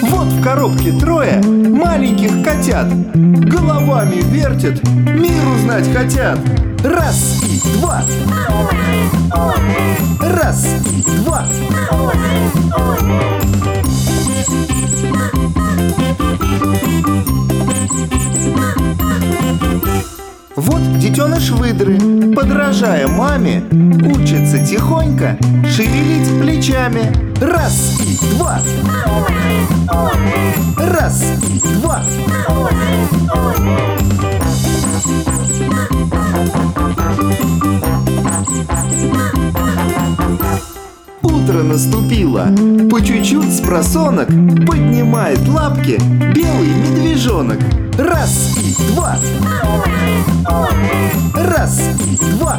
Вот в коробке трое маленьких котят. Головами вертят, мир узнать хотят. Раз и два. Раз и два. Вот детеныш выдры, подражая маме, учится тихонько шевелить плечами. Раз и два. Раз и два. Утро наступило, по чуть-чуть с просонок поднимает лапки белый медвежонок. Раз и два. Раз и два.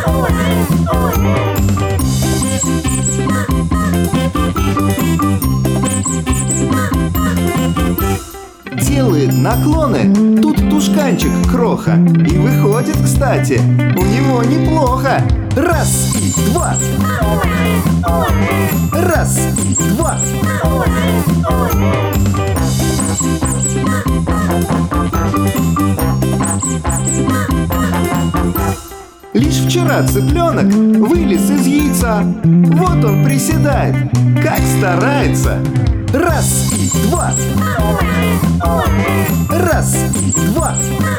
Делает наклоны тут тушканчик кроха. И выходит, кстати, у него неплохо. Раз и два. Раз и два. Лишь вчера цыпленок вылез из яйца. Вот он приседает, как старается. Раз и два. Раз и два.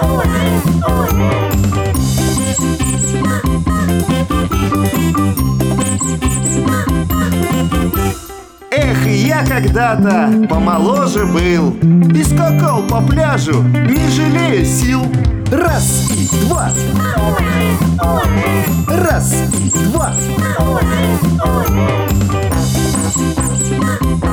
Эх, я когда-то помоложе был и скакал по пляжу, не жалея сил. Раз и два. Раз и два.